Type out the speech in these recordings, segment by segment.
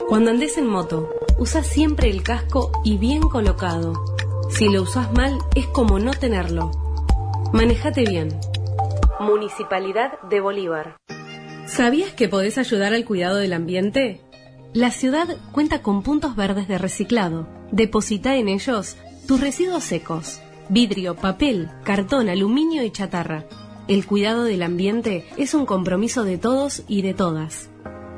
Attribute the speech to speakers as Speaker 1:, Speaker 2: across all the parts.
Speaker 1: Cuando andes en moto, usa siempre el casco y bien colocado. Si lo usas mal, es como no tenerlo. Manejate bien. Municipalidad de Bolívar. ¿Sabías que podés ayudar al cuidado del ambiente? La ciudad cuenta con puntos verdes de reciclado. Deposita en ellos tus residuos secos: vidrio, papel, cartón, aluminio y chatarra. El cuidado del ambiente es un compromiso de todos y de todas.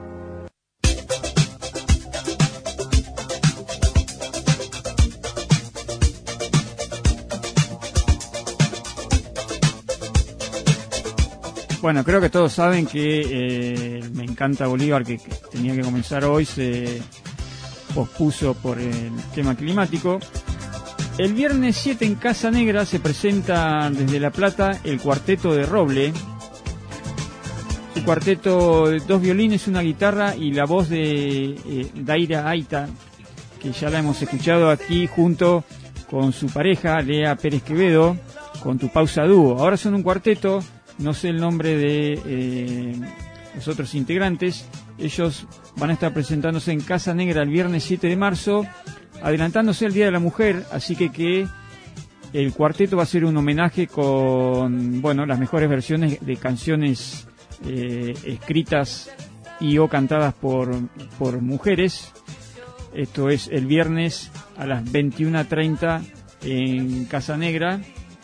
Speaker 2: Bueno, creo que todos saben que Me Encanta Bolívar, que tenía que comenzar hoy, se pospuso por el tema climático. El viernes 7 en Casa Negra se presenta desde La Plata el Cuarteto de Roble. Un cuarteto de 2 violines, una guitarra y la voz de Daira Aita, que ya la hemos escuchado aquí junto con su pareja, Lea Pérez Quevedo, con Tu Pausa Dúo. Ahora son un cuarteto. No sé el nombre de los otros integrantes. Ellos van a estar presentándose en Casa Negra el viernes 7 de marzo, adelantándose al Día de la Mujer, así que el cuarteto va a ser un homenaje con, bueno, las mejores versiones de canciones escritas y o cantadas por mujeres. Esto es el viernes a las 21:30 en Casa Negra.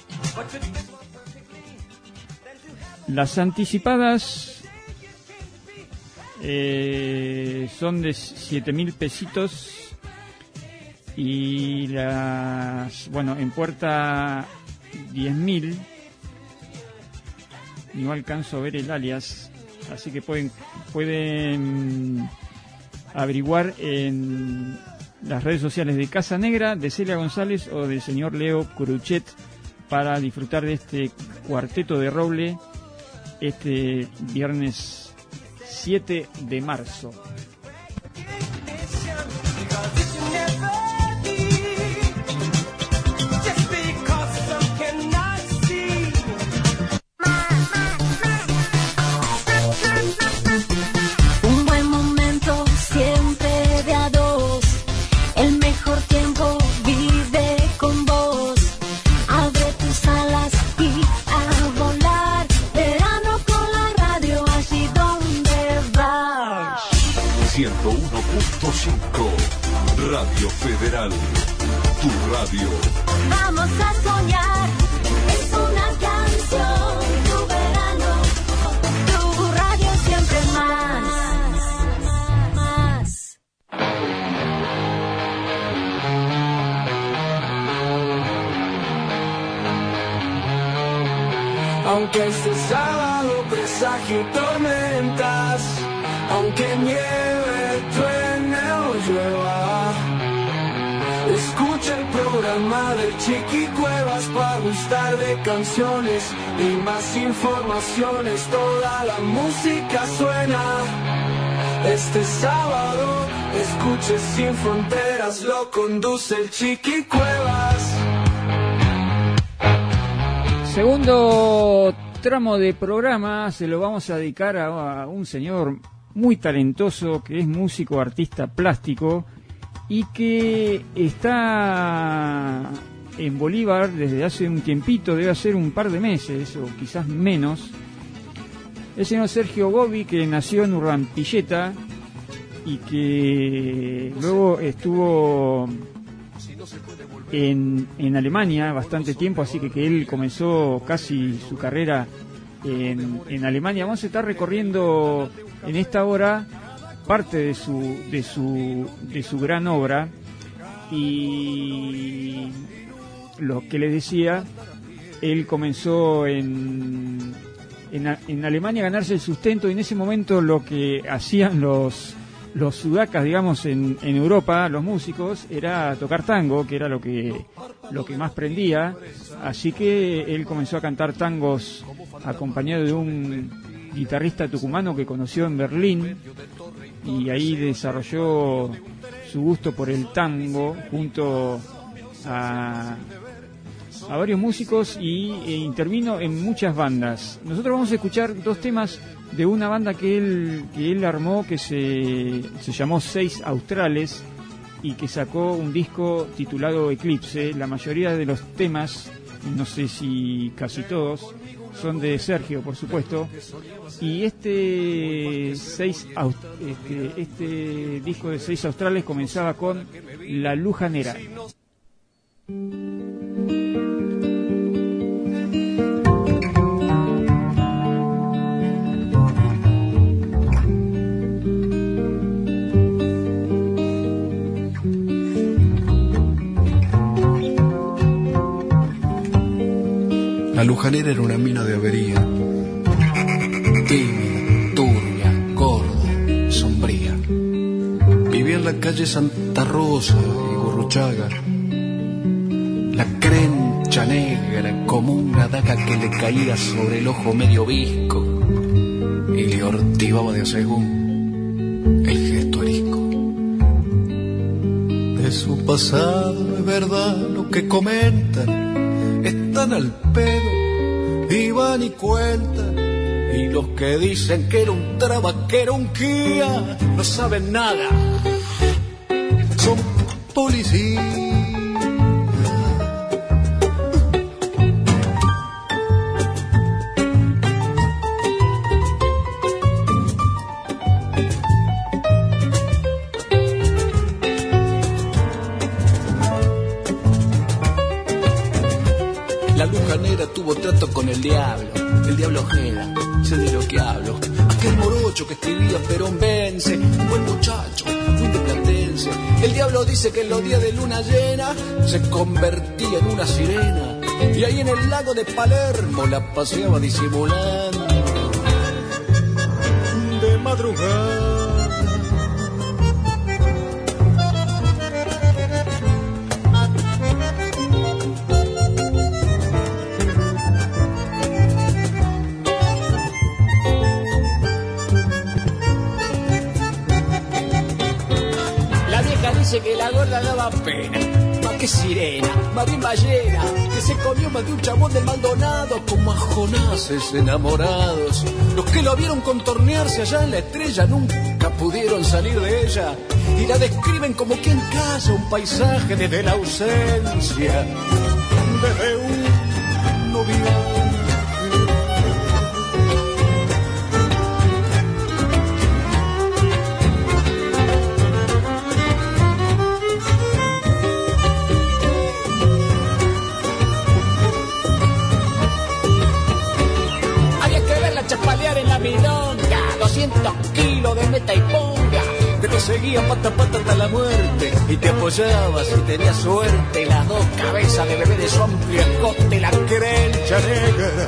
Speaker 2: Las anticipadas son de 7.000 pesitos y las, bueno, en puerta 10.000. No alcanzo a ver el alias, así que pueden averiguar en las redes sociales de Casa Negra, de Celia González o del señor Leo Cruchet, para disfrutar de este Cuarteto de Roble este viernes 7 de marzo.
Speaker 3: Un buen momento siempre de a dos. El mejor tiempo vive con vos. Abre tus alas y a volar. Verano con la radio, allí donde vas.
Speaker 4: 101.5 Radio Federal, tu radio.
Speaker 3: Vamos a soñar, es una canción. Tu verano, tu radio siempre más.
Speaker 5: Aunque este sábado presagio tormentas, aunque nieve, truene o llueva, escucha el programa de Chiqui Cuevas para gustar de canciones y más informaciones. Toda la música suena. Este sábado, escuche Sin Fronteras, lo conduce el Chiqui Cuevas.
Speaker 2: Segundo tramo de programa se lo vamos a dedicar a un señor muy talentoso que es músico, artista plástico y que está en Bolívar desde hace un tiempito, debe ser un par de meses o quizás menos. El señor Sergio Gobi, que nació en Urrampilleta y que luego estuvo en Alemania bastante tiempo, así que él comenzó casi su carrera en Alemania. Vamos a estar recorriendo en esta hora parte de su gran obra, y lo que les decía, él comenzó en Alemania a ganarse el sustento, y en ese momento lo que hacían los sudacas, digamos, en Europa, los músicos, era tocar tango, que era lo que más prendía. Así que él comenzó a cantar tangos acompañado de un guitarrista tucumano que conoció en Berlín, y ahí desarrolló su gusto por el tango junto a varios músicos, e intervino en muchas bandas. Nosotros vamos a escuchar dos temas de una banda que él armó que se llamó Seis Australes y que sacó un disco titulado Eclipse. La mayoría de los temas, no sé si casi todos, son de Sergio, por supuesto, y este disco de Seis Australes comenzaba con La Lujanera.
Speaker 6: La Lujanera era una mina de avería, tímida, turbia, gorda, sombría. Vivía en la calle Santa Rosa y Gurruchaga. La crencha negra como una daga que le caía sobre el ojo medio visco y le ortivaba de a según el gesto arisco. De su pasado es verdad lo que comentan. Están al pedo, y van y cuentan. Y los que dicen que era un traba, que era un guía, no saben nada. Son policías. La Lujanera tuvo trato con el diablo Ojeda, sé de lo que hablo. Aquel morocho que escribía Perón vence, un buen muchacho, muy de Platense. El diablo dice que en los días de luna llena se convertía en una sirena, y ahí en el lago de Palermo la paseaba disimulando de madrugada. Dice que la gorda daba pena, más que sirena, más bien ballena, que se comió más de un chabón del Maldonado, como a Jonases enamorados. Los que lo vieron contornearse allá en la estrella nunca pudieron salir de ella, y la describen como quien caza un paisaje desde la ausencia, desde un noviazgo. Chapalear en la milonga, 200 kilos de meta y ponga, que te seguía pata a pata hasta la muerte, y te apoyabas si tenías suerte. Las dos cabezas de bebé de su amplio escote, la crencha negra,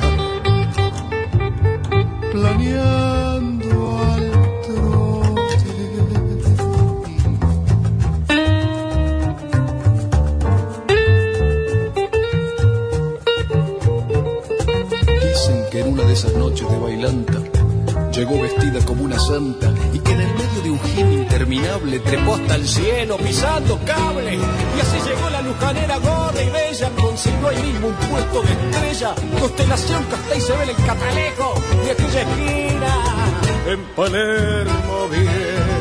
Speaker 6: planeando al trote. Dicen que en una de esas noches de bailanta llegó vestida como una santa, y que en el medio de un giro interminable trepó hasta el cielo pisando cable, y así llegó la Lujanera gorda y bella, consiguió ahí mismo un puesto de estrella, constelación que hasta ahí se ve en el catalejo de aquella esquina en Palermo viejo.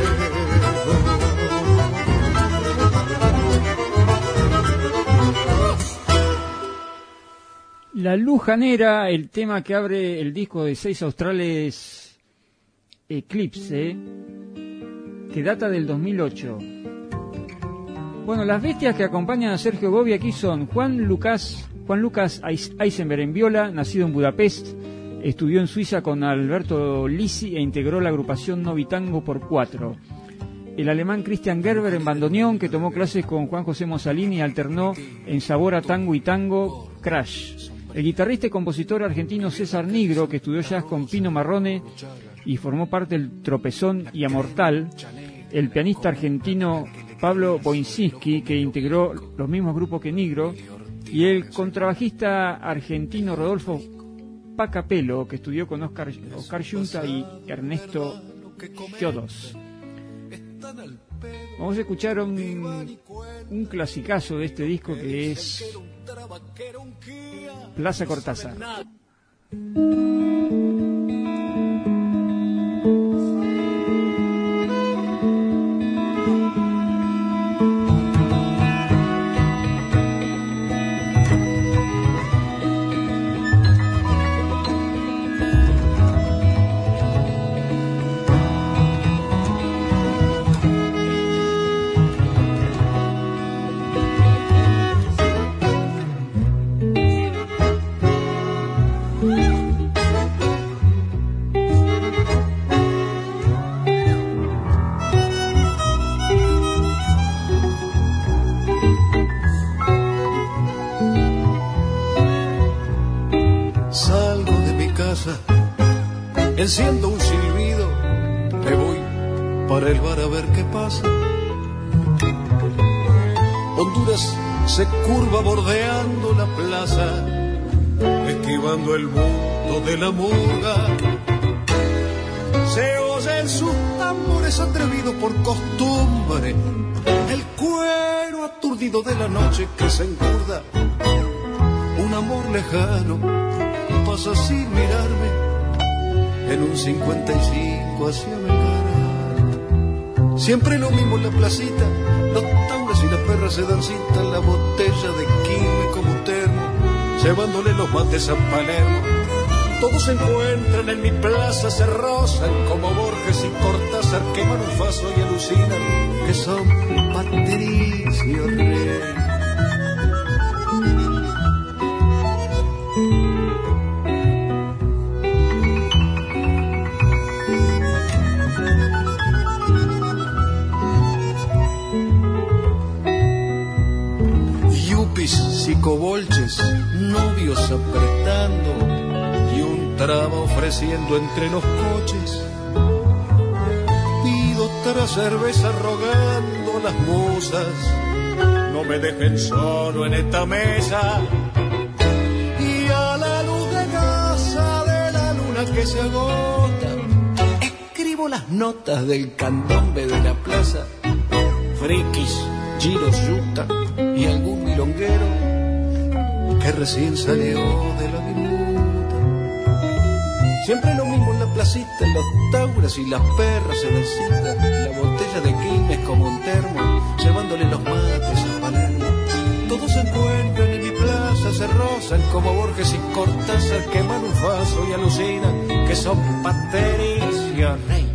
Speaker 2: La Lujanera, el tema que abre el disco de Seis Australes Eclipse, que data del 2008. Bueno, las bestias que acompañan a Sergio Gobi aquí son Juan Lucas Eisenberg en viola, nacido en Budapest, estudió en Suiza con Alberto Lisi e integró la agrupación Novitango por 4. El alemán Christian Gerber en bandoneón, que tomó clases con Juan José Mosalini y alternó en Sabor a Tango y Tango Crash. El guitarrista y compositor argentino César Nigro, que estudió jazz con Pino Marrone y formó parte del Tropezón y Amortal. El pianista argentino Pablo Boinsinski, que integró los mismos grupos que Nigro. Y el contrabajista argentino Rodolfo Pacapelo, que estudió con Oscar Junta y Ernesto Giodos. Vamos a escuchar un clasicazo de este disco, que es Plaza Cortázar.
Speaker 6: enciendo un silbido, me voy para el bar a ver qué pasa. Honduras se curva bordeando la plaza, esquivando el mundo de la murga. Se oyen sus tambores atrevidos por costumbre, el cuero aturdido de la noche que se encurda. Un amor lejano pasa sin mirarme, en un 55 hacia Vergara. Siempre lo mismo en la placita, los tauras y las perras se dan cita, la botella de quime como termo, llevándole los mates a Palermo. Todos se encuentran en mi plaza, se rozan como Borges y Cortázar, queman un faso y alucinan que son Patricio Rey. Yupis, psicobolches, novios apretando y un traba ofreciendo entre los coches. Pido otra cerveza rogando a las musas, no me dejen solo en esta mesa. Y a la luz de casa de la luna que se agota, escribo las notas del candombe de la plaza. Frikis, giros, yuta y algún milonguero que recién salió de la minuta. Siempre lo mismo en la placita, los tauras y las perras se dan cita, la botella de quilmes como un termo, llevándole los mates a Palermo. Todos se encuentran en mi plaza, se rozan como Borges y Cortázar, queman un faso y alucinan que son Patricio Rey.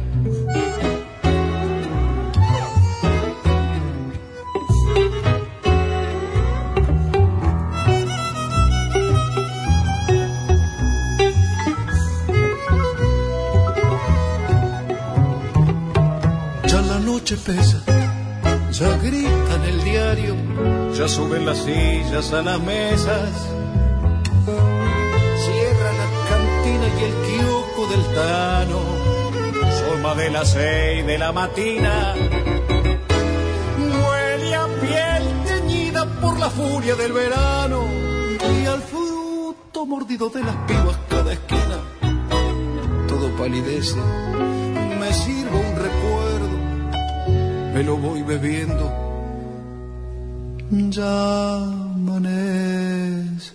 Speaker 6: Pesa, ya gritan el diario, ya suben las sillas a las mesas, cierra la cantina y el kiosco del Tano, son más de las 6 de la mañana, huele a piel teñida por la furia del verano y al fruto mordido de las pibas cada esquina. Todo palidece, me sirvo un recuerdo, me lo voy bebiendo, ya amanece.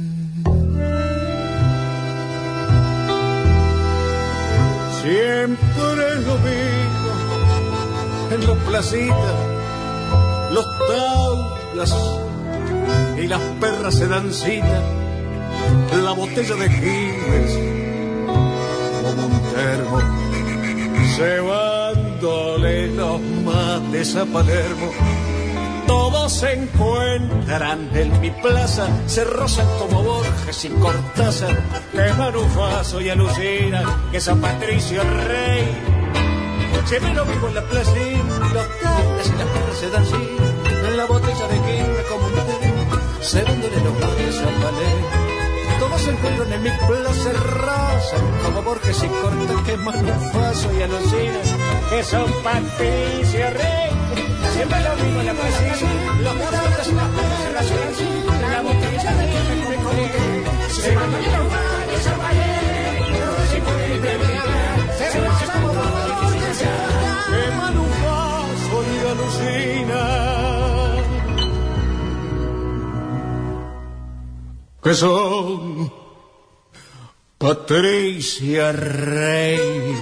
Speaker 6: Siempre es lo mismo en los placitas, los taulas y las perras se dan cita, la botella de Quilmes como un termo, se llevándole los mates a Palermo. Todos se encuentran en mi plaza, se rozan como Borges y Cortázar, queman un faso y alucinan que San Patricio Rey. Siempre lo mismo en la plaza, los taulas y las perras se dan cita, en la botella de quilme como un termo, llevándole los mates a Palermo. Todos se encuentran en mi plaza, se rozan como Borges y Cortázar, queman un faso y alucinan que son Patricio Rey. Siempre lo mismo en la plaza, los taulas y las perras se razonan, la botella de quilme como un termo, se mandan los mates a Palermo, se puede terminar, se rozan como Borges y Cortázar, queman un faso y alucinan que son Patricia Rey.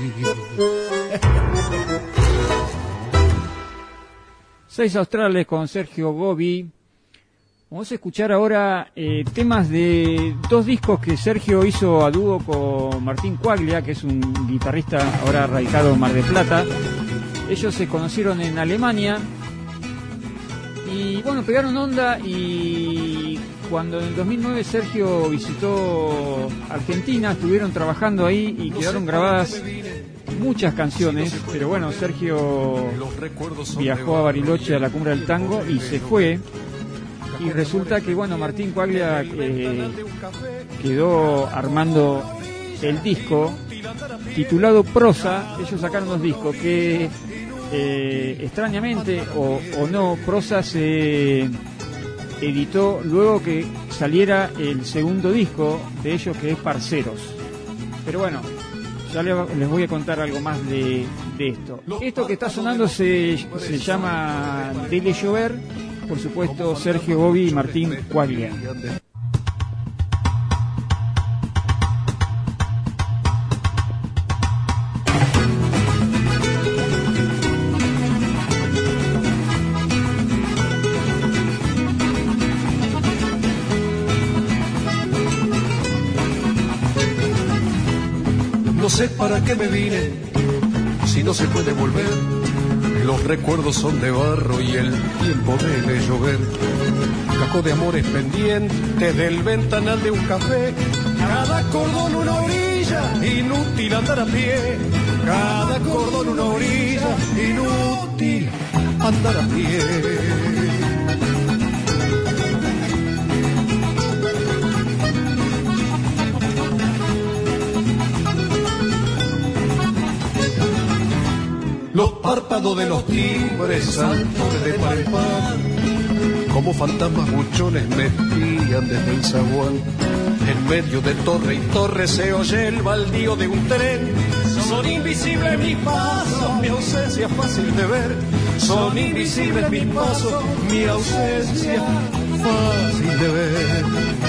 Speaker 2: Seis Australes con Sergio Gobi. Vamos a escuchar ahora temas de dos discos que Sergio hizo a dúo con Martín Quaglia, que es un guitarrista ahora radicado en Mar del Plata. Ellos se conocieron en Alemania y bueno, pegaron onda, y cuando en el 2009 Sergio visitó Argentina, estuvieron trabajando ahí y quedaron grabadas muchas canciones, pero bueno, Sergio viajó a Bariloche a la Cumbre del Tango y se fue, y resulta que bueno, Martín Quaglia quedó armando el disco titulado Prosa. Ellos sacaron 2 discos que extrañamente o no, Prosa se editó luego que saliera el segundo disco de ellos, que es Parceros. Pero bueno, ya les voy a contar algo más de esto. Esto que está sonando se llama Dele Llover, por supuesto Sergio Bovi y Martín Quaglia.
Speaker 6: No sé para qué me vine, si no se puede volver. Los recuerdos son de barro y el tiempo debe llover. Cajo de amores pendientes del ventanal de un café. Cada cordón una orilla, inútil andar a pie. Cada cordón una orilla, inútil andar a pie. Los párpados de los timbres saltos de par en par, como fantasmas buchones me espían desde el zaguán. En medio de torre y torre se oye el baldío de un tren. Son invisibles mis pasos, mi ausencia fácil de ver. Son invisibles mis pasos, mi ausencia fácil de ver.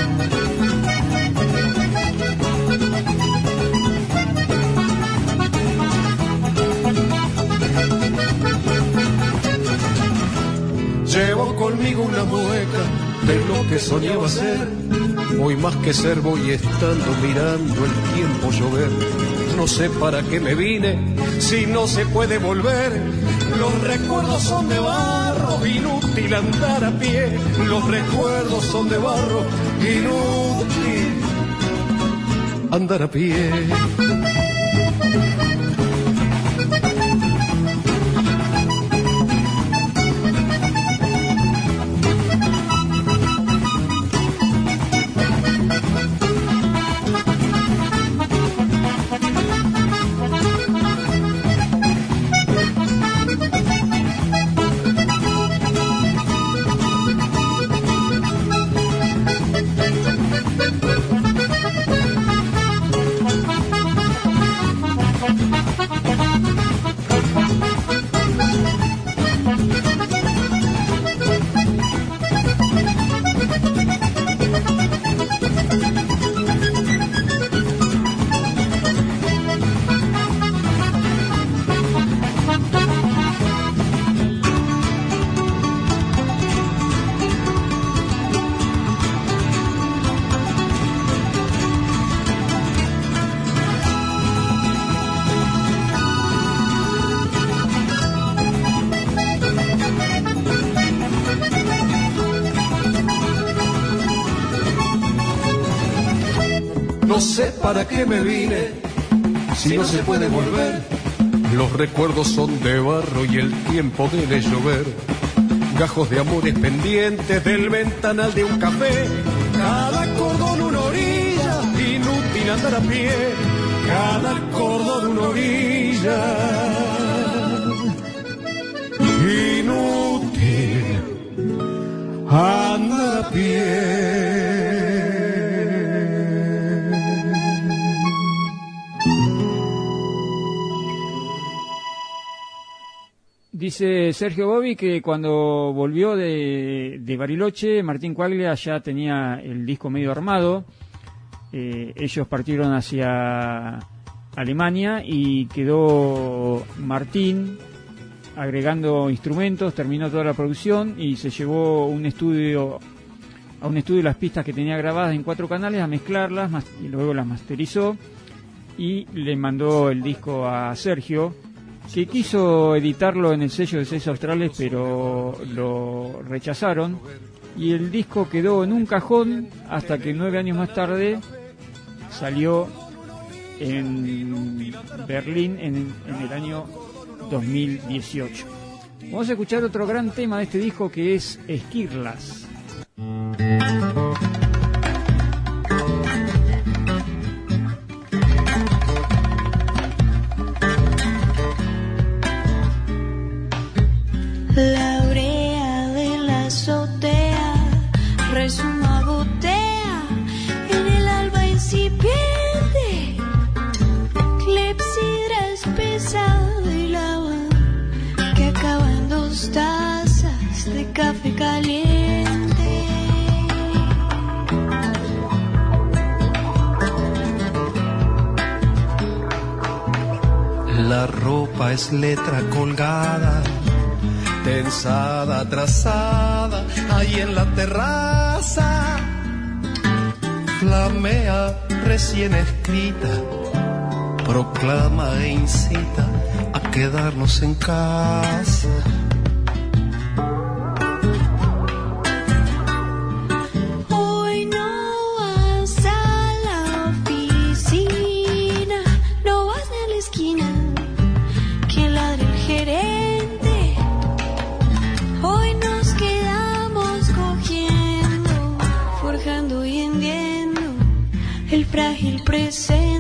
Speaker 6: Llevo conmigo una mueca de lo que soñaba ser. Voy más que ser, voy estando mirando el tiempo llover. No sé para qué me vine, si no se puede volver. Los recuerdos son de barro, inútil andar a pie. Los recuerdos son de barro, inútil andar a pie. No sé para qué me vine, si no se puede volver. Los recuerdos son de barro y el tiempo debe llover. Gajos de amores pendientes del ventanal de un café. Cada cordón una orilla, inútil andar a pie. Cada cordón una orilla, inútil andar a pie.
Speaker 2: Dice Sergio Bovi que cuando volvió de Bariloche, Martín Quaglia ya tenía el disco medio armado. Ellos partieron hacia Alemania y quedó Martín agregando instrumentos, terminó toda la producción y se llevó a un estudio las pistas que tenía grabadas en 4 canales a mezclarlas y luego las masterizó y le mandó el disco a Sergio, que quiso editarlo en el sello de Sellos Australes, pero lo rechazaron y el disco quedó en un cajón hasta que 9 años más tarde salió en Berlín en el año 2018. Vamos a escuchar otro gran tema de este disco que es Esquirlas.
Speaker 3: La brea de la azotea resuma gotea en el alba incipiente. Clepsidra espesa de lava que acaba en 2 tazas de café caliente.
Speaker 7: La ropa es letra colgada, tensada, trazada, ahí en la terraza. Flamea recién escrita, proclama e incita a quedarnos en casa.
Speaker 3: Hoy no vas a la oficina, no vas ni a la esquina que ladre el gerente. Hoy nos quedamos cogiendo, forjando y hendiendo el frágil presente.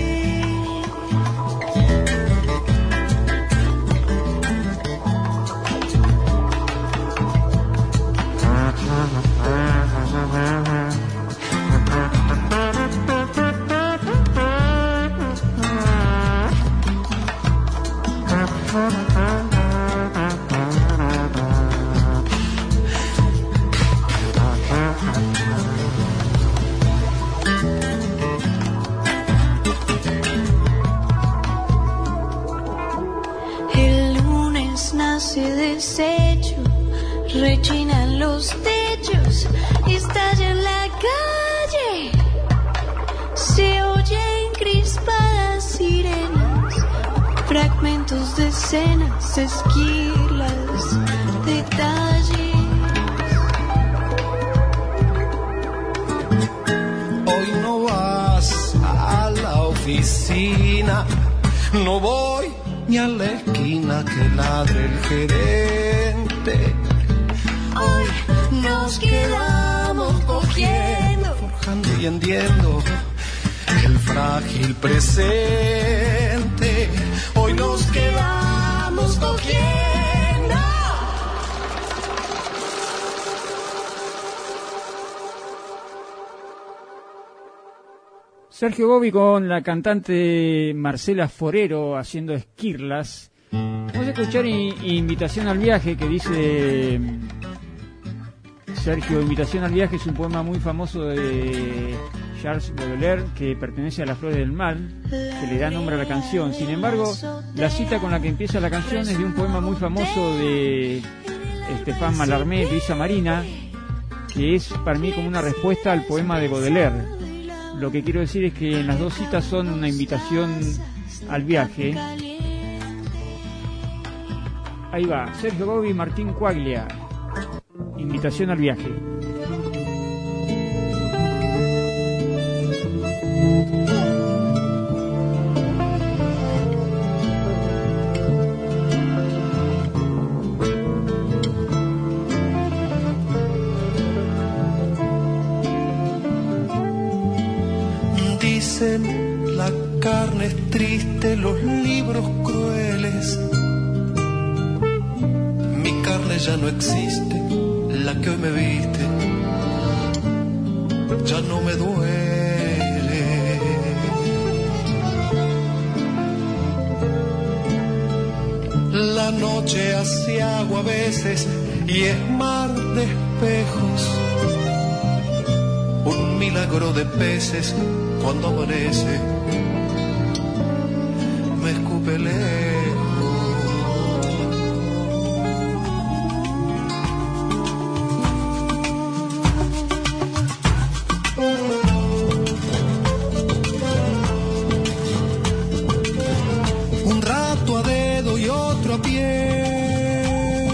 Speaker 3: Desecho, rechinan los techos, estalla en la calle, se oyen crispadas sirenas, fragmentos de escenas, esquilas, detalles.
Speaker 7: Hoy no vas a la oficina, no voy ni a la esquina que ladre el gerente.
Speaker 3: Hoy nos quedamos cogiendo,
Speaker 7: forjando y hendiendo el frágil presente. Hoy nos quedamos cogiendo.
Speaker 2: Sergio Gobi con la cantante Marcela Forero haciendo esquirlas. Vamos a escuchar Invitación al viaje, que dice Sergio. Invitación al viaje es un poema muy famoso de Charles Baudelaire que pertenece a Las Flores del Mal, que le da nombre a la canción. Sin embargo, la cita con la que empieza la canción es de un poema muy famoso de Stéphane Mallarmé, de Isa Marina, que es para mí como una respuesta al poema de Baudelaire. Lo que quiero decir es que en las 2 citas son una invitación al viaje. Ahí va, Sergio Gobi y Martín Quaglia. Invitación al viaje.
Speaker 7: La carne es triste, los libros crueles. Mi carne ya no existe, la que hoy me viste ya no me duele. La noche hace agua a veces y es mar de espejos, un milagro de peces. Cuando amanece, me escupe lejos. Un rato a dedo y otro a pie.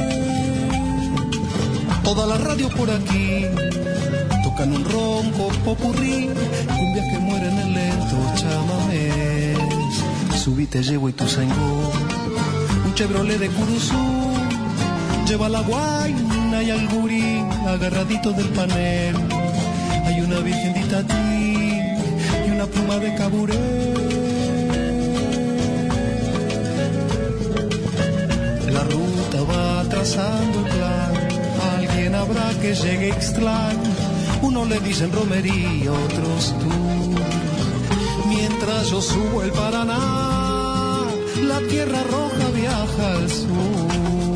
Speaker 7: Toda la radio por aquí. Tocan un ronco popurrí, cumbias que mueren en lento chamamés. Subí, te llevo y tu sango, un Chevrolet de Curuzú, lleva la guaina y al gurí agarraditos del panel. Hay una virgendita a ti y una pluma de caburé. La ruta va trazando el plan, alguien habrá que llegue Ixtlán. Unos le dicen romería, otros tú. Mientras yo subo el Paraná, la tierra roja viaja al sur.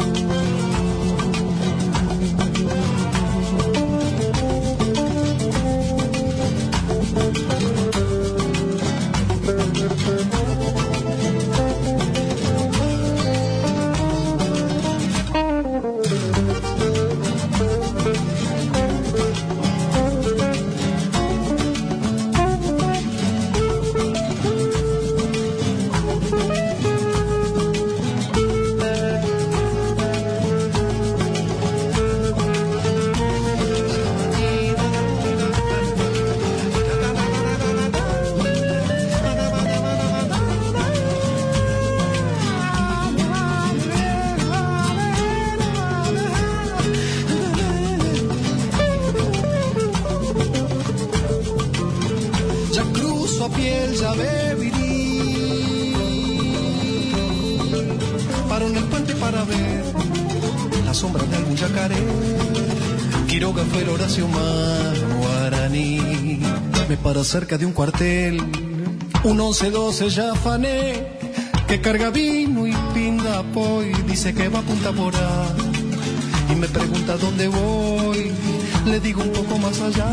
Speaker 7: Cerca de un cuartel, un 11-12 ya afané, que carga vino y pinda poi, dice que va a Punta Porá, y me pregunta dónde voy, le digo un poco más allá.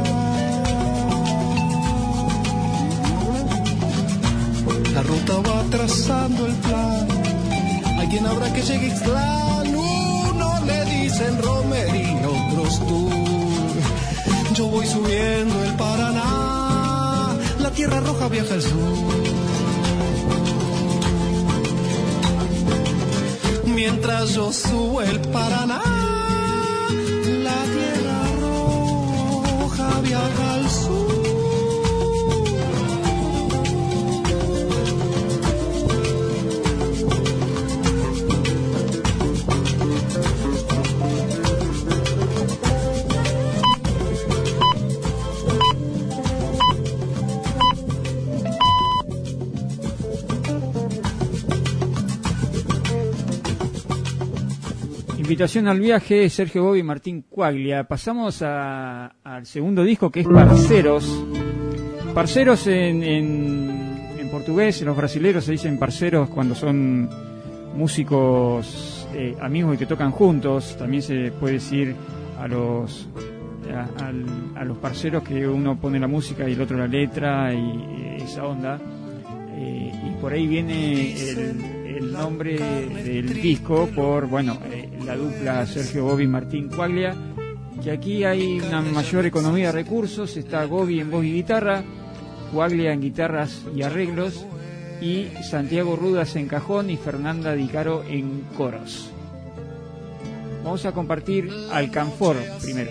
Speaker 7: La ruta va trazando el plan, alguien habrá que llegue a Ixtlán, uno le dicen romería, otros tú. Yo voy subiendo el Paraná, la tierra roja viaja al sur. Mientras yo subo el Paraná, la tierra roja viaja al sur.
Speaker 2: Invitación al viaje, Sergio Gobbi y Martín Quaglia. Pasamos al segundo disco, que es Parceros. Parceros en portugués, los brasileños se dicen parceros cuando son músicos amigos y que tocan juntos. También se puede decir a los parceros que uno pone la música y el otro la letra y esa onda. Y por ahí viene el nombre del disco por, la dupla Sergio Gobbi y Martín Quaglia, que aquí hay una mayor economía de recursos. Está Gobbi en voz y guitarra, Quaglia en guitarras y arreglos, y Santiago Rudas en cajón y Fernanda Di Caro en coros. Vamos a compartir Alcanfor primero.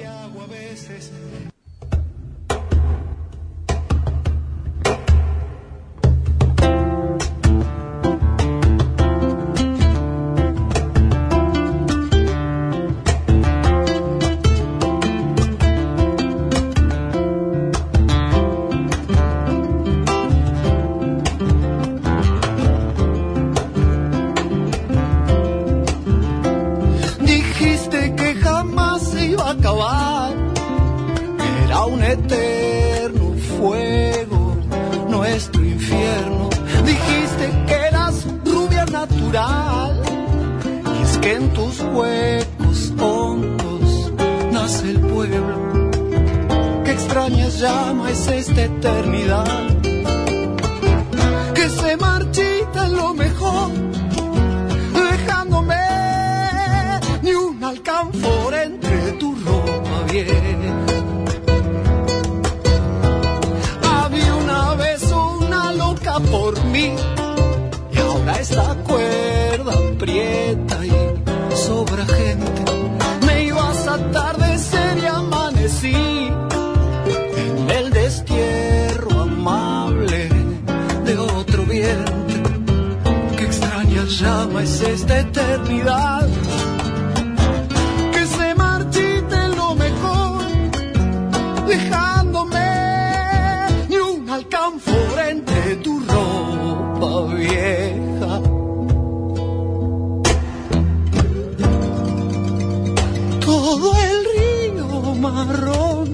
Speaker 7: todo el río marrón.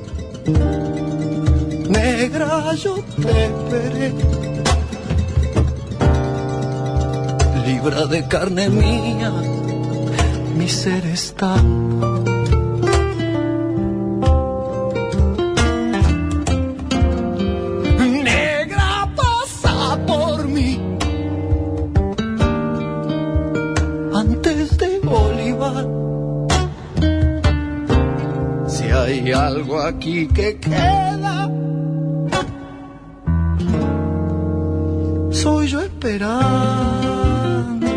Speaker 7: Negra, yo te veré, libra de carne mía, mi ser está. Negra, pasa por mí antes de Bolívar. Si hay algo aquí que queda, soy yo esperando.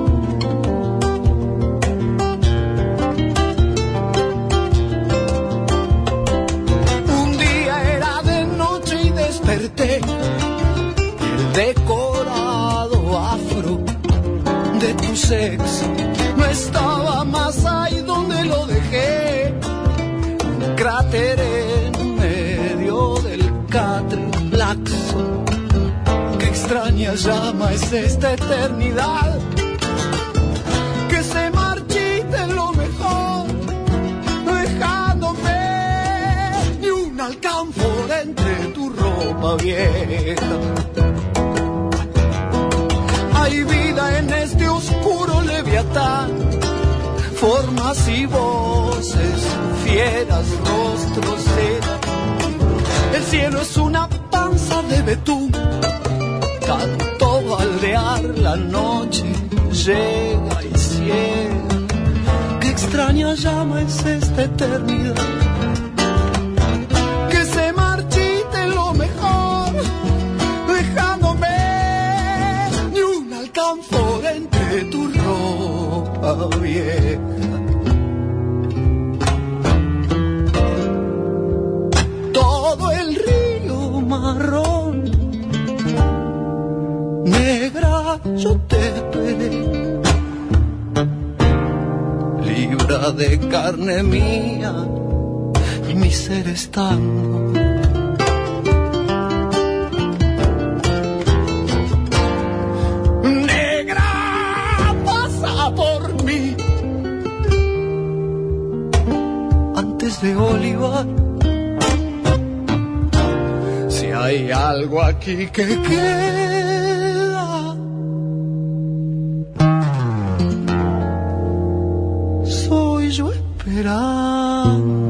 Speaker 7: Un día era de noche y desperté, el decorado afro de tu sexo no estaba más ahí donde lo dejé. Un cráter en medio del catre laxo. Extraña llama es esta eternidad, que se marchite lo mejor, dejándome ni un alcanfor entre tu ropa vieja. Hay vida en este oscuro leviatán, formas y voces, fieras, rostros, el cielo es una panza de betún. Tanto baldear la noche llega y ciega. Qué extraña llama es esta eternidad, que se marchite lo mejor, dejándome ni un alcanfor entre tu ropa vieja. Todo el río marrón, negra, yo te veré, libra de carne mía, mi ser estando. Negra, pasa por mí antes de Bolívar. Si hay algo aquí que queda, soy yo esperando.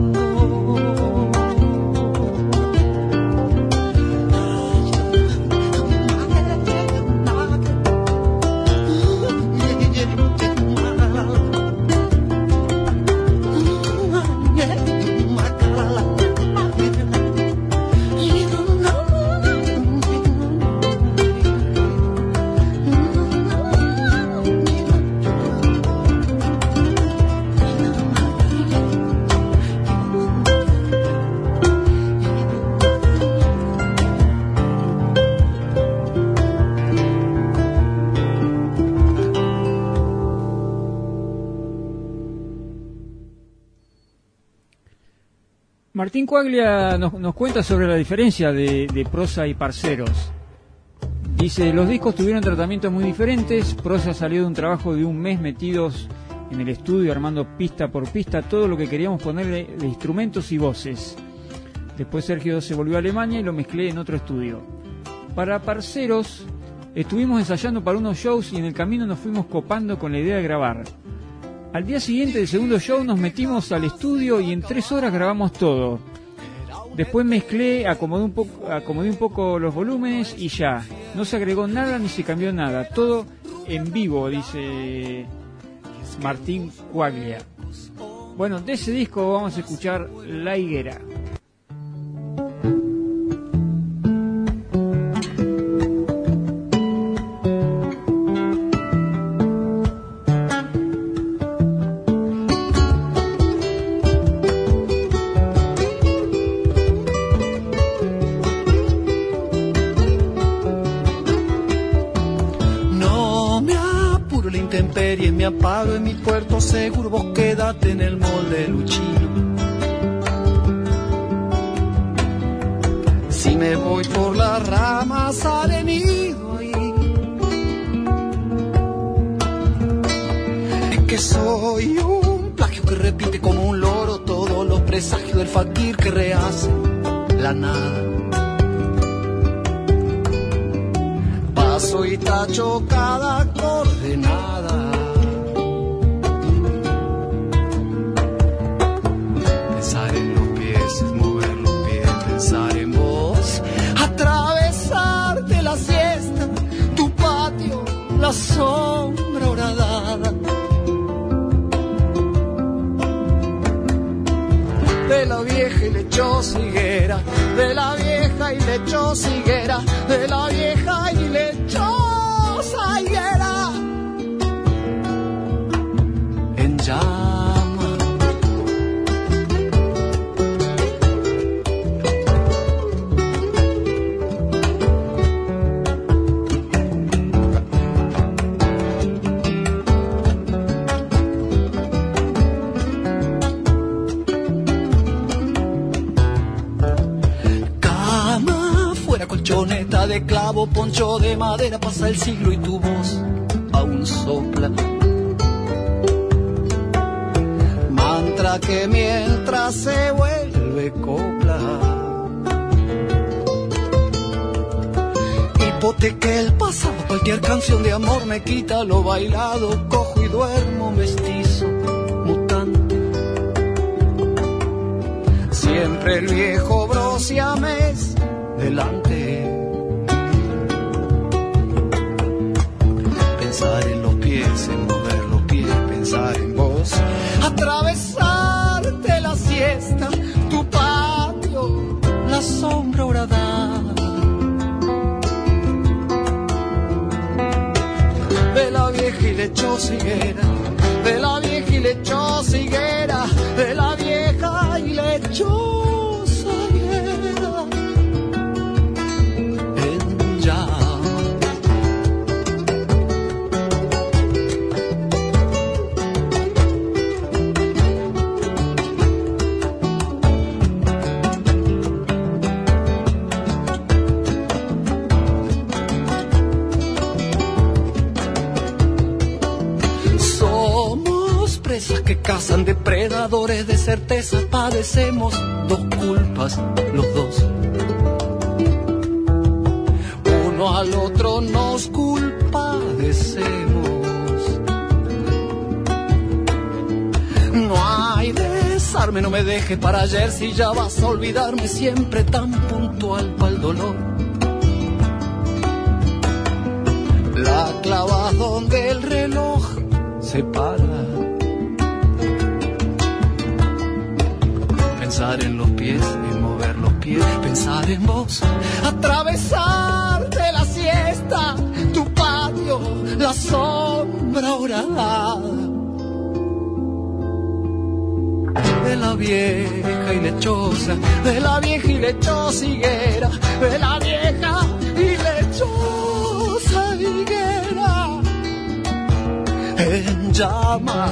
Speaker 2: Martín Quaglia nos cuenta sobre la diferencia de Prosa y Parceros. Dice, los discos tuvieron tratamientos muy diferentes. Prosa salió de un trabajo de un mes metidos en el estudio armando pista por pista todo lo que queríamos ponerle de instrumentos y voces. Después Sergio se volvió a Alemania y lo mezclé en otro estudio. Para Parceros estuvimos ensayando para unos shows y en el camino nos fuimos copando con la idea de grabar. Al día siguiente del segundo show nos metimos al estudio y en 3 horas grabamos todo. Después mezclé, acomodé un poco los volúmenes y ya. No se agregó nada ni se cambió nada. Todo en vivo, dice Martín Quaglia. Bueno, de ese disco vamos a escuchar La Higuera.
Speaker 7: Me amparo en mi puerto seguro, vos quédate en el molde luchino. Si me voy por las ramas haré nido ahí. Es que soy un plagio que repite como un loro todos los presagios del fakir que rehace la nada. Paso y tacho cada coordenada. Pensar en los pies es mover los pies, pensar en vos, atravesarte la siesta, tu patio, la sombra horadada. De la vieja y lechosa higuera, de la vieja y lechosa higuera, de la vieja y lechosa higuera. En llama. Colchoneta de clavo, poncho de madera, pasa el siglo y tu voz aún sopla. Mantra que mientras se vuelve copla. Hipotequé el pasado, cualquier canción de amor me quita lo bailado, cojo y duermo mestizo, mutante. Siempre el viejo brosiamés delante. Pensar en los pies, en mover los pies, pensar en vos, atravesarte la siesta, tu patio, la sombra horadada. De la vieja y lechosa higuera, de la vieja y lechosa higuera, de la vieja y lechosa higuera. En llama. Que cazan depredadores de certeza, padecemos dos culpas los dos. Uno al otro nos culpadecemos. No hay desarme, no me deje para ayer si ya vas a olvidarme, siempre tan puntual pa'l dolor. La clavas donde el reloj se para. Pensar en los pies, en mover los pies, pensar en vos, atravesarte la siesta, tu patio, la sombra horadada. De la vieja y lechosa, de la vieja y lechosa higuera, de la vieja y lechosa higuera. En llama.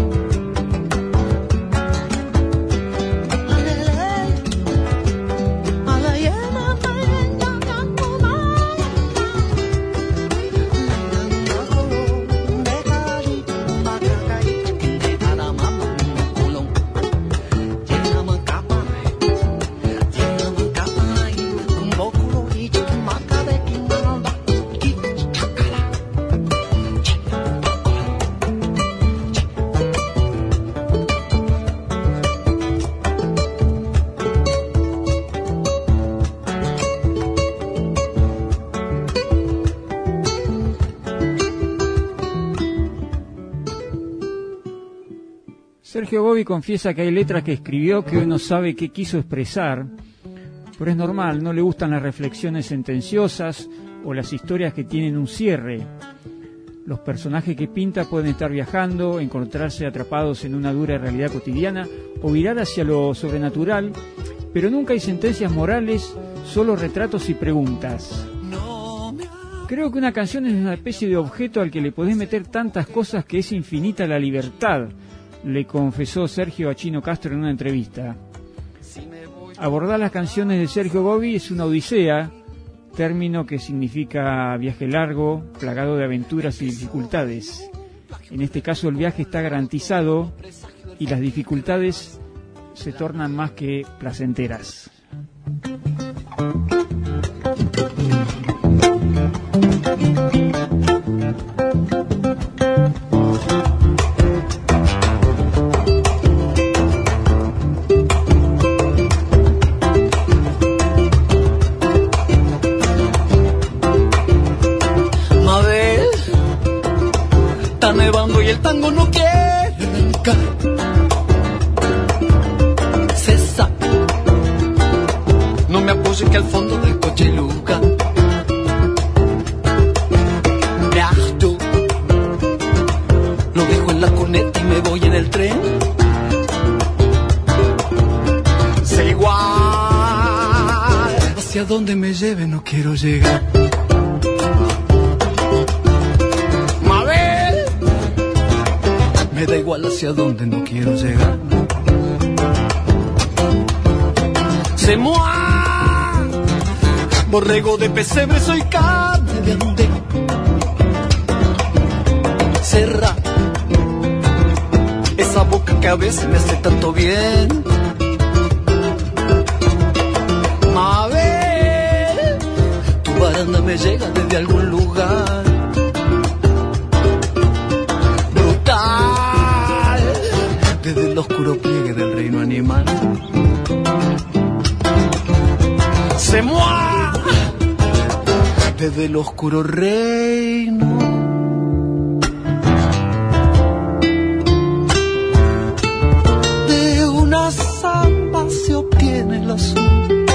Speaker 2: Sergio Gobi confiesa que hay letras que escribió que uno sabe qué quiso expresar, pero es normal, no le gustan las reflexiones sentenciosas o las historias que tienen un cierre. Los personajes que pinta pueden estar viajando, encontrarse atrapados en una dura realidad cotidiana o virar hacia lo sobrenatural, pero nunca hay sentencias morales, solo retratos y preguntas. Creo que una canción es una especie de objeto al que le podés meter tantas cosas que es infinita la libertad, le confesó Sergio a Chino Castro en una entrevista. Abordar las canciones de Sergio Gobi es una odisea, término que significa viaje largo, plagado de aventuras y dificultades. En este caso el viaje está garantizado y las dificultades se tornan más que placenteras.
Speaker 7: Mabel, está nevando y el tango no quiere arrancar. César, no me apoye que al fondo del coche hay lugar. Me harto, lo dejo en la cuneta y me voy en el tren. Sé igual, hacia donde me lleve no quiero llegar. Mabel, me da igual hacia donde no quiero llegar. C'est moi, borrego de pesebre, soy carne de andén. Cerra esa boca que a veces me hace tanto bien. Mabel, tu baranda me llega desde algún lugar. Brutal, desde el oscuro pliegue del reino animal. C'est moi, desde el oscuro reino. De una samba se obtiene el azul,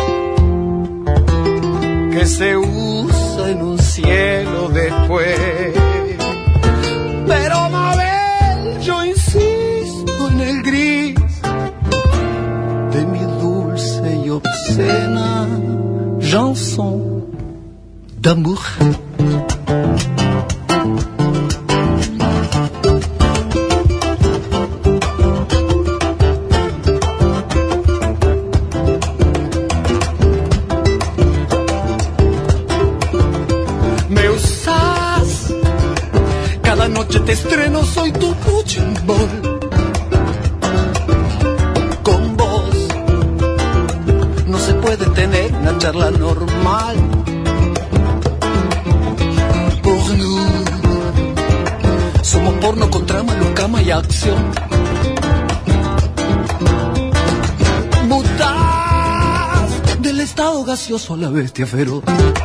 Speaker 7: que se usa en un cielo después. Pero Mabel, yo insisto en el gris de mi dulce y obscena chanson d'amour. Me usas, cada noche te estreno, soy tu punching ball. Con vos no se puede tener una charla normal. Por nous, somos porno con trama, cama y acción. Mutás del estado gaseoso a la bestia feroz.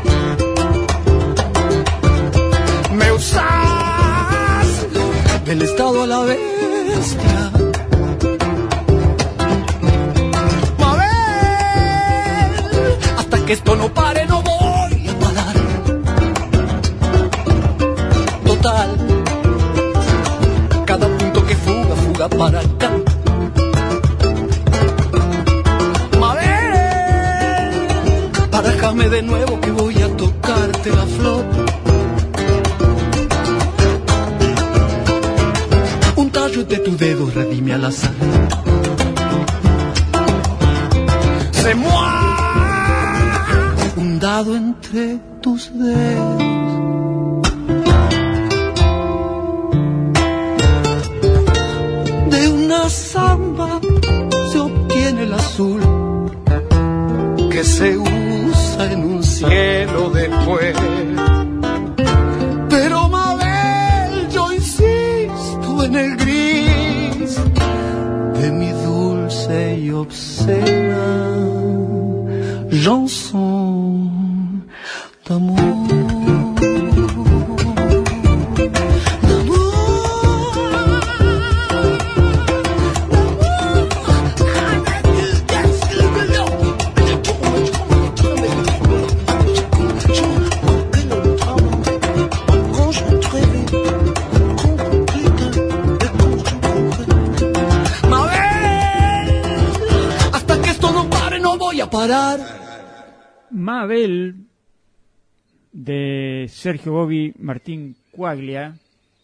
Speaker 7: Me usás del estado a la bestia. Que esto no pare, no voy a parar. Total, cada punto que fuga, fuga para acá. Mabel, parájame de nuevo que voy a tocarte la flor. Un tallo de tu dedo redime al azar. Se muere dado entre tus dedos. De una samba se obtiene el azul, que se usa en un cielo después. Pero Mabel, yo insisto en el gris de mi dulce y obscena chanson d'amour. Parar.
Speaker 2: Mabel, de Sergio Gobi, Martín Quaglia.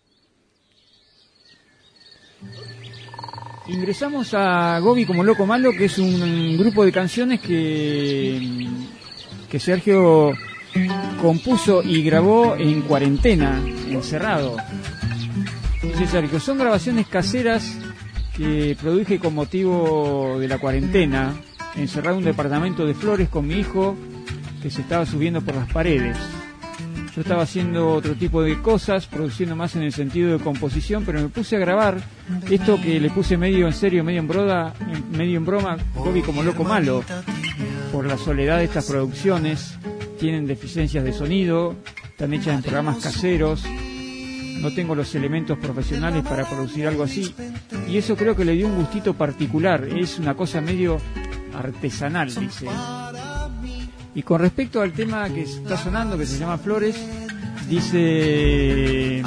Speaker 2: Ingresamos a Gobi como Loco Malo, que es un grupo de canciones que Sergio compuso y grabó en cuarentena, encerrado. Dice Sergio, son grabaciones caseras que produje con motivo de la cuarentena, encerrado en un departamento de Flores con mi hijo que se estaba subiendo por las paredes. Yo estaba haciendo otro tipo de cosas, produciendo más en el sentido de composición, pero me puse a grabar esto que le puse medio en serio, medio en broma, Bobby como loco malo. Por la soledad de estas producciones, tienen deficiencias de sonido, están hechas en programas caseros, no tengo los elementos profesionales para producir algo así, y eso creo que le dio un gustito particular, es una cosa medio artesanal, dice. Y con respecto al tema que está sonando, que se llama Flores, dice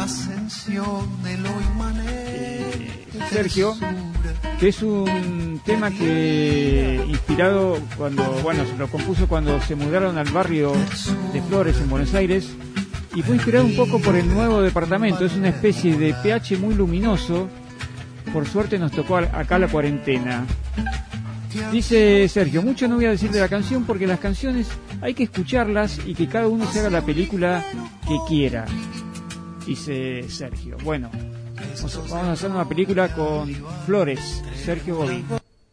Speaker 2: Sergio, que es un tema que inspirado se lo compuso cuando se mudaron al barrio de Flores en Buenos Aires, y fue inspirado un poco por el nuevo departamento. Es una especie de pH muy luminoso. Por suerte nos tocó acá la cuarentena. Dice Sergio, mucho no voy a decir de la canción porque las canciones hay que escucharlas y que cada uno se haga la película que quiera, dice Sergio. Bueno, vamos a hacer una película con Flores, Sergio Bobby.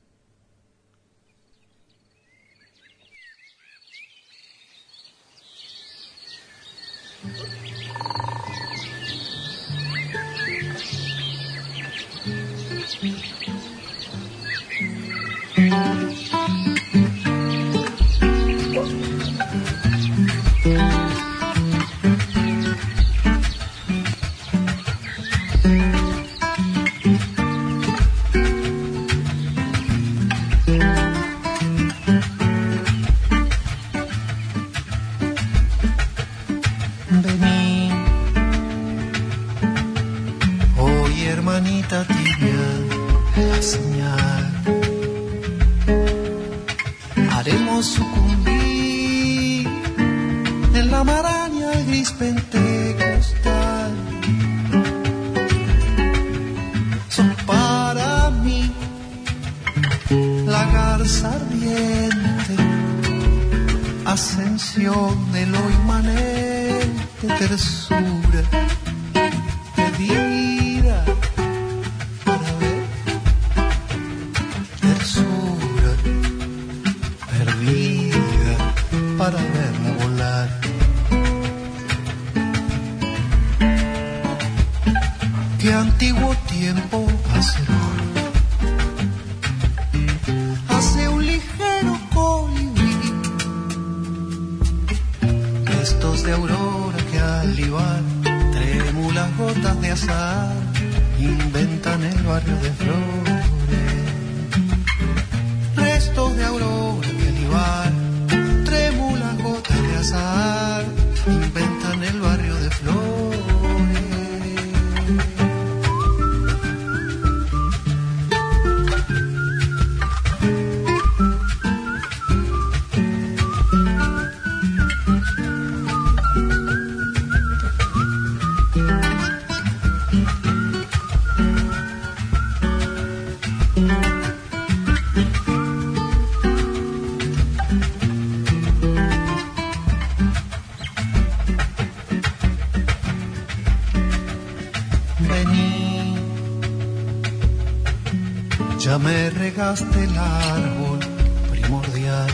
Speaker 7: Ya me regaste el árbol primordial,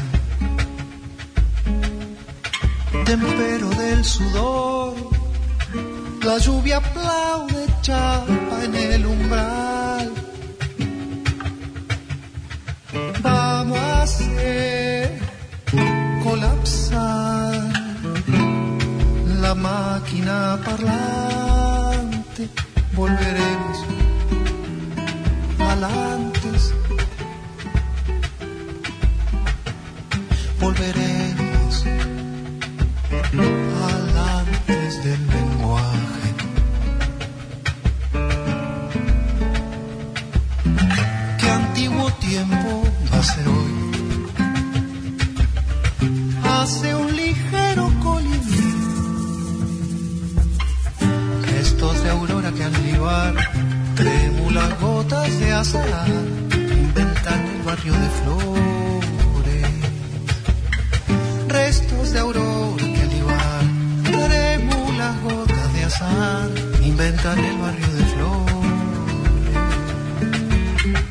Speaker 7: tempero del sudor, la lluvia aplaude chapa en el umbral. Vamos a hacer colapsar la máquina parlante, volveremos al antes, volveremos al antes del lenguaje. Qué antiguo tiempo va a ser hoy. Hace un ligero colibrí, restos de aurora que al libar, trémulas gotas de azahar, inventan el barrio de Flores. Restos de aurora que al libar, trémulas gotas de azahar, inventan el barrio de Flores.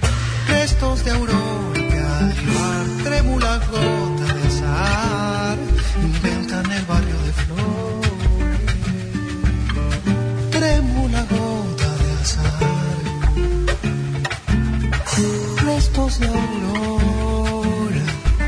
Speaker 7: restos de aurora.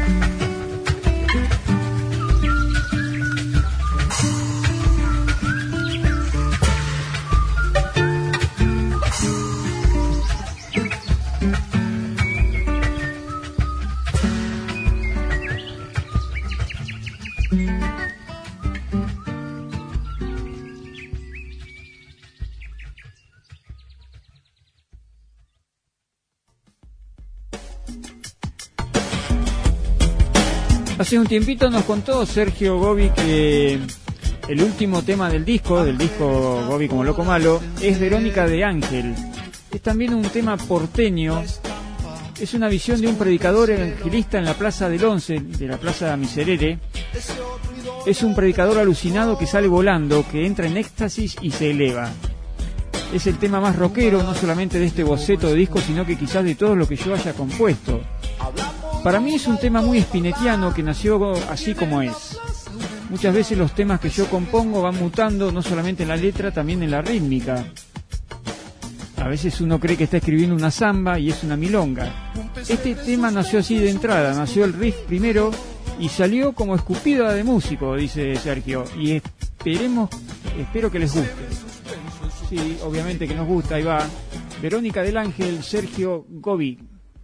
Speaker 2: Hace un tiempito nos contó Sergio Gobi que el último tema del disco Gobi como Loco Malo, es Verónica de Ángel. Es también un tema porteño, es una visión de un predicador evangelista en la Plaza del Once, de la Plaza Miserere. Es un predicador alucinado que sale volando, que entra en éxtasis y se eleva. Es el tema más rockero, no solamente de este boceto de disco, sino que quizás de todo lo que yo haya compuesto. Para mí es un tema muy spinettiano que nació así como es. Muchas veces los temas que yo compongo van mutando, no solamente en la letra, también en la rítmica. A veces uno cree que está escribiendo una samba y es una milonga. Este tema nació así de entrada, nació el riff primero y salió como escupida de músico, dice Sergio. Y espero que les guste. Sí, obviamente que nos gusta, ahí va. Verónica del Ángel, Sergio Gobi.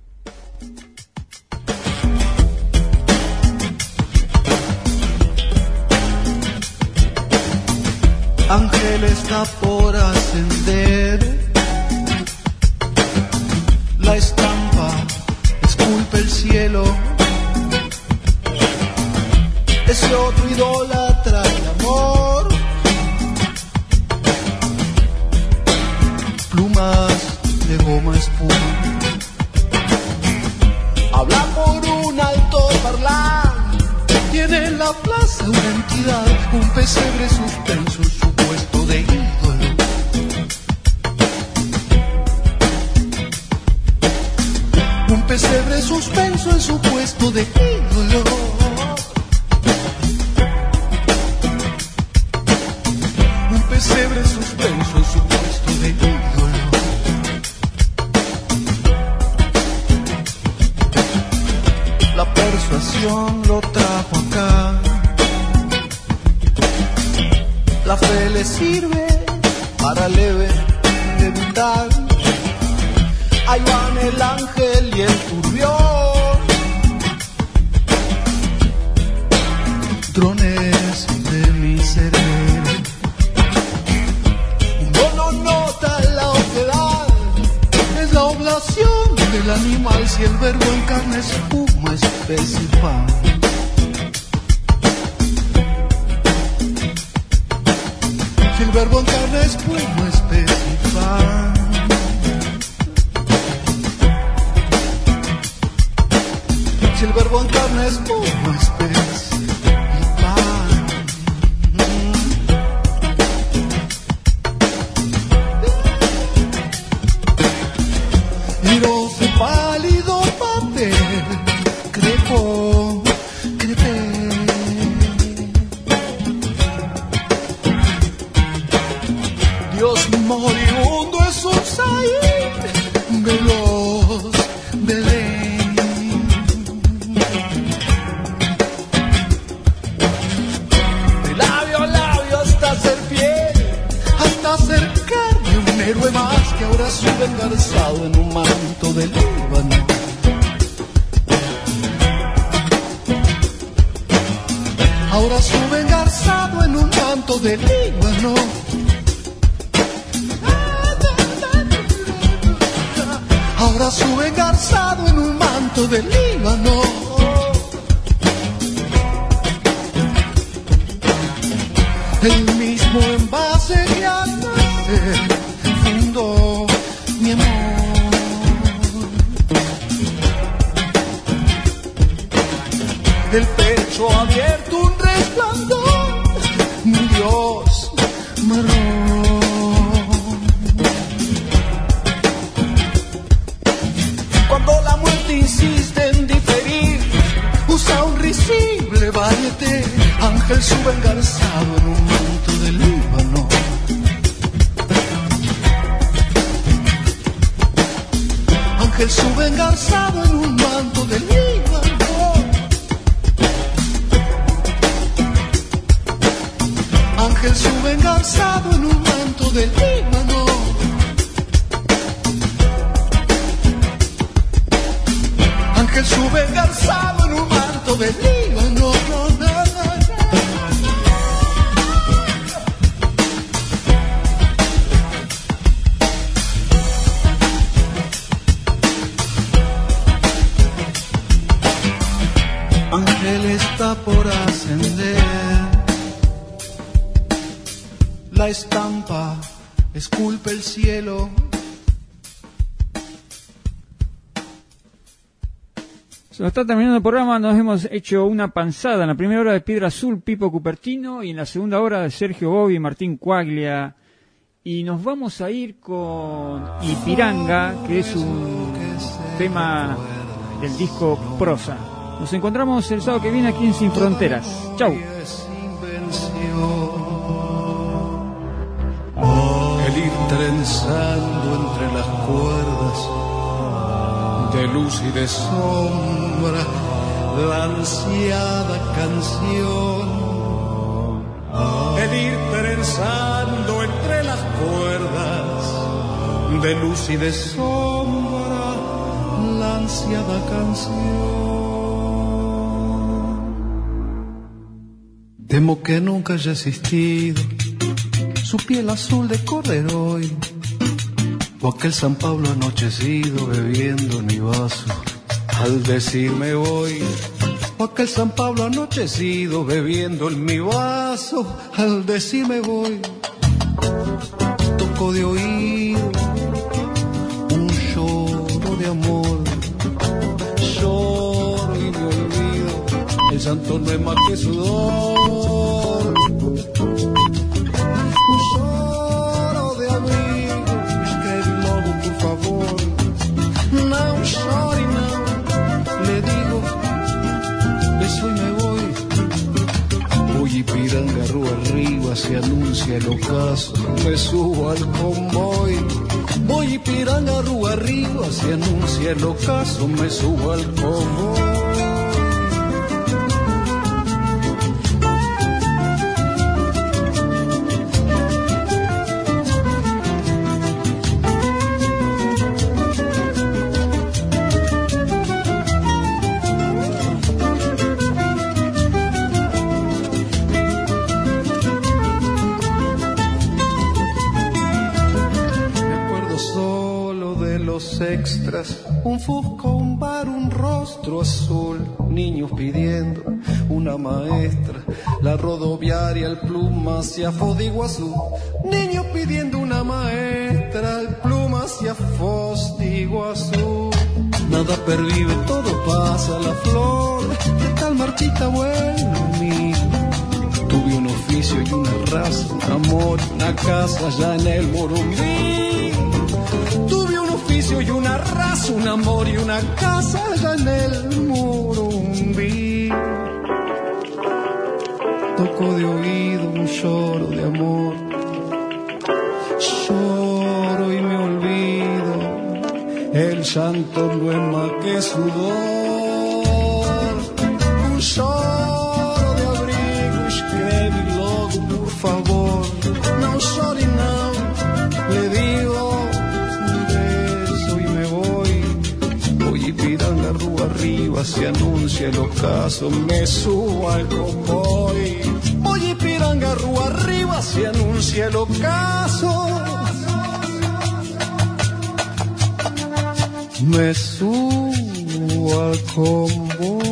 Speaker 7: Ángel está por ascender, la estampa esculpe el cielo, ese otro idólatra el amor, plumas de goma espuma, habla por un alto parlante, tiene en la plaza una entidad, un pesebre suspenso, puesto de ídolo. Un pesebre suspenso en su puesto de ídolo. Un pesebre suspenso en su puesto de ídolo. La persuasión lo trajo acá. La fe le sirve para leve debutar. Ahí van el ángel y el turbión, drones de miserere. Uno no nota la oquedad, es la oblación del animal. Si el verbo en carne espuma, especie y pan. El verbo en carne espuma, especie y pan. Si el verbo en carne espuma, especie y pan. Miros de pálido papel, crepó, crepé. Dios moribundo es un saín veloz de ley. De labio a labio hasta ser piel, hasta ser carne, un héroe más que ahora sube engarzado en un manto de Líbano. Ahora sube engarzado en un manto de Líbano. Ahora sube engarzado en un manto de Líbano. El mismo envase que al nacer fundó mi amor. El pecho abierto, un resplandor, mi Dios marrón. Cuando la muerte insiste en diferir, usa un risible varieté. Ángel sube engarzado en un manto de Líbano. Ángel sube engarzado engarzado en un manto de Líbano. Ángel sube engarzado en un manto de Líbano. Ángel sube engarzado en un manto de Líbano. Ángel está por ascender. La estampa esculpe el cielo.
Speaker 2: Se nos está terminando el programa, nos hemos hecho una panzada en la primera hora de Piedra Azul, Pipo Cupertino, y en la segunda hora de Sergio Bobby y Martín Cuaglia. Y nos vamos a ir con Ipiranga, que es un tema del disco Prosa. Nos encontramos el sábado que viene aquí en Sin Fronteras. Chau.
Speaker 7: El ir trenzando entre las cuerdas de luz y de sombra, la ansiada canción. El ir trenzando entre las cuerdas de luz y de sombra, la ansiada canción. Temo que nunca haya existido su piel azul de corderoy, o aquel San Pablo anochecido bebiendo en mi vaso al decirme voy, o aquel San Pablo anochecido bebiendo en mi vaso al decirme voy. Toco de oído un lloro de amor, lloro y me olvido, el llanto no es más que sudor. Ipiranga, rúa arriba, se anuncia el ocaso, me subo al convoy. Voy Ipiranga, rúa arriba, se anuncia el ocaso, me subo al convoy. Extras, un fusco, un bar, un rostro azul, niños pidiendo una maestra, la rodoviaria, el Plumacia de Iguazú, niños pidiendo una maestra, el Plumacia de Iguazú. Nada pervive, todo pasa, la flor de tal marchita vuelve a mí. Tuve un oficio y una raza, un amor, una casa allá en el Morumbí. Y una raza, un amor y una casa allá en el Morumbí. Toco de oído un lloro de amor, lloro y me olvido, el llanto no es más que sudor. Un lloro de abrigo, escreve logo, por favor, não chore não, le digo. Ipiranga, rúa arriba, se anuncia el ocaso, me subo al convoy. Voy Ipiranga, rúa arriba, se anuncia el ocaso, me subo al convoy.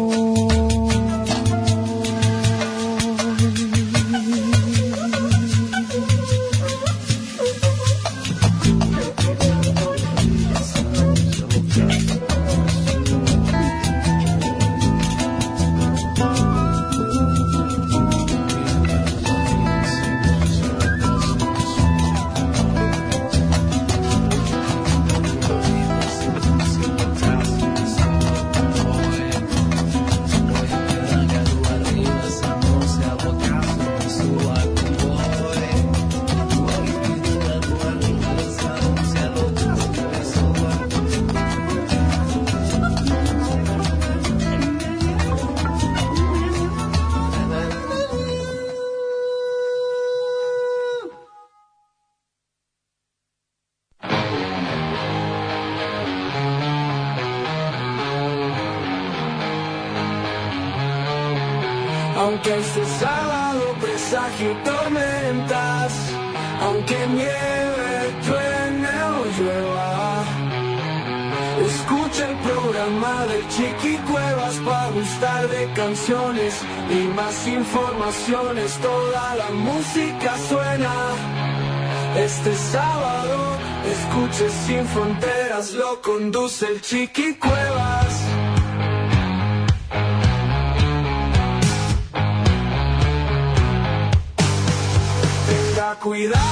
Speaker 5: Aunque este sábado presagio tormentas, aunque nieve, truene o llueva, escucha el programa del Chiqui Cuevas para gustar de canciones y más informaciones. Toda la música suena. Este sábado, escuche Sin Fronteras, lo conduce el Chiqui Cuevas. Tenga cuidado.